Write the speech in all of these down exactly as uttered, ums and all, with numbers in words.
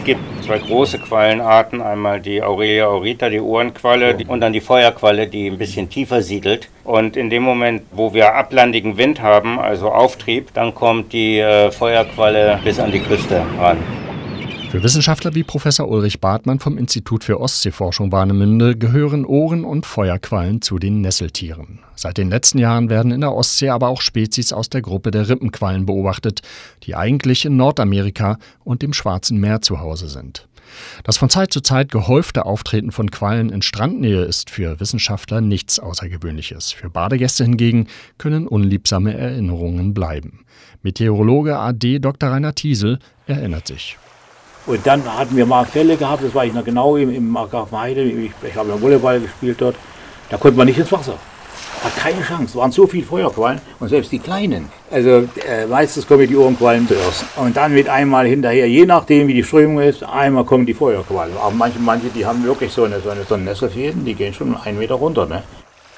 gibt zwei große Quallenarten, einmal die Aurelia aurita, die Ohrenqualle, und dann die Feuerqualle, die ein bisschen tiefer siedelt. Und in dem Moment, wo wir ablandigen Wind haben, also Auftrieb, dann kommt die äh, Feuerqualle bis an die Küste ran. Für Wissenschaftler wie Professor Ulrich Bartmann vom Institut für Ostseeforschung Warnemünde gehören Ohren- und Feuerquallen zu den Nesseltieren. Seit den letzten Jahren werden in der Ostsee aber auch Spezies aus der Gruppe der Rippenquallen beobachtet, die eigentlich in Nordamerika und dem Schwarzen Meer zu Hause sind. Das von Zeit zu Zeit gehäufte Auftreten von Quallen in Strandnähe ist für Wissenschaftler nichts Außergewöhnliches. Für Badegäste hingegen können unliebsame Erinnerungen bleiben. Meteorologe A D Doktor Rainer Thiesel erinnert sich. Und dann hatten wir mal Fälle gehabt, das war ich noch genau im, im Grafenheide, ich, ich habe ja Volleyball gespielt dort, da konnte man nicht ins Wasser. Hat keine Chance, es waren so viele Feuerquallen und selbst die kleinen. Also äh, meistens kommen die Ohrenquallen zuerst. Und dann mit einmal hinterher, je nachdem wie die Strömung ist, einmal kommen die Feuerquallen. Aber manche, manche die haben wirklich so eine, so eine, so eine Nesselfäden, die gehen schon einen Meter runter. Ne?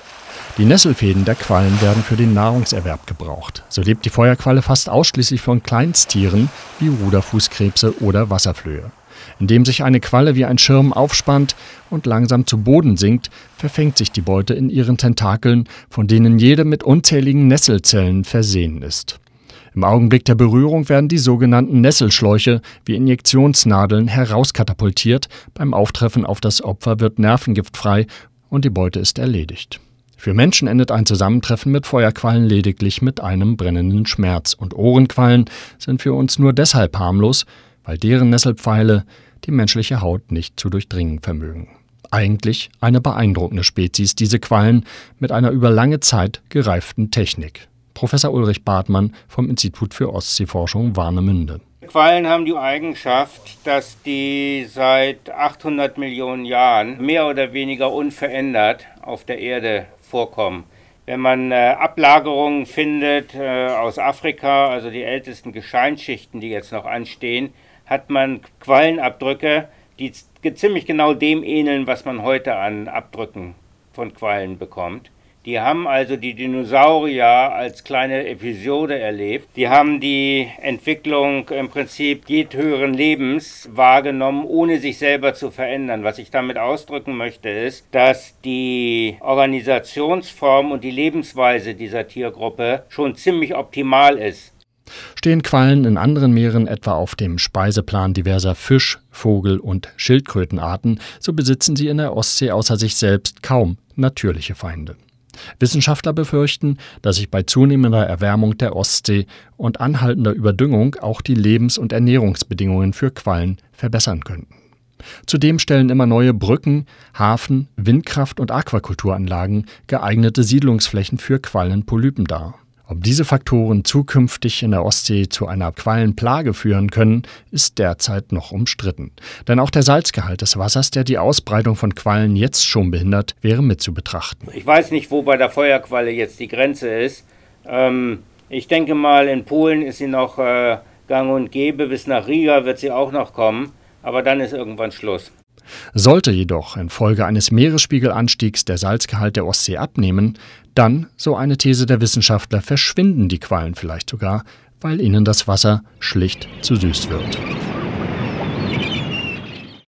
Die Nesselfäden der Quallen werden für den Nahrungserwerb gebraucht. So lebt die Feuerqualle fast ausschließlich von Kleinsttieren wie Ruderfußkrebse oder Wasserflöhe. Indem sich eine Qualle wie ein Schirm aufspannt und langsam zu Boden sinkt, verfängt sich die Beute in ihren Tentakeln, von denen jede mit unzähligen Nesselzellen versehen ist. Im Augenblick der Berührung werden die sogenannten Nesselschläuche wie Injektionsnadeln herauskatapultiert. Beim Auftreffen auf das Opfer wird Nervengift frei und die Beute ist erledigt. Für Menschen endet ein Zusammentreffen mit Feuerquallen lediglich mit einem brennenden Schmerz. Und Ohrenquallen sind für uns nur deshalb harmlos, weil deren Nesselpfeile die menschliche Haut nicht zu durchdringen vermögen. Eigentlich eine beeindruckende Spezies, diese Quallen mit einer über lange Zeit gereiften Technik. Professor Ulrich Bartmann vom Institut für Ostseeforschung Warnemünde. Quallen haben die Eigenschaft, dass die seit achthundert Millionen Jahren mehr oder weniger unverändert auf der Erde vorkommen. Wenn man äh, Ablagerungen findet äh, aus Afrika, also die ältesten Gesteinsschichten, die jetzt noch anstehen, hat man Quallenabdrücke, die ziemlich genau dem ähneln, was man heute an Abdrücken von Quallen bekommt. Die haben also die Dinosaurier als kleine Episode erlebt. Die haben die Entwicklung im Prinzip jedhöheren Lebens wahrgenommen, ohne sich selber zu verändern. Was ich damit ausdrücken möchte, ist, dass die Organisationsform und die Lebensweise dieser Tiergruppe schon ziemlich optimal ist. Stehen Quallen in anderen Meeren etwa auf dem Speiseplan diverser Fisch-, Vogel- und Schildkrötenarten, so besitzen sie in der Ostsee außer sich selbst kaum natürliche Feinde. Wissenschaftler befürchten, dass sich bei zunehmender Erwärmung der Ostsee und anhaltender Überdüngung auch die Lebens- und Ernährungsbedingungen für Quallen verbessern könnten. Zudem stellen immer neue Brücken, Hafen-, Windkraft- und Aquakulturanlagen geeignete Siedlungsflächen für Quallenpolypen dar. Ob diese Faktoren zukünftig in der Ostsee zu einer Quallenplage führen können, ist derzeit noch umstritten. Denn auch der Salzgehalt des Wassers, der die Ausbreitung von Quallen jetzt schon behindert, wäre mit zu betrachten. Ich weiß nicht, wo bei der Feuerqualle jetzt die Grenze ist. Ähm, ich denke mal, in Polen ist sie noch äh, gang und gäbe. Bis nach Riga wird sie auch noch kommen. Aber dann ist irgendwann Schluss. Sollte jedoch infolge eines Meeresspiegelanstiegs der Salzgehalt der Ostsee abnehmen, dann, so eine These der Wissenschaftler, verschwinden die Quallen vielleicht sogar, weil ihnen das Wasser schlicht zu süß wird.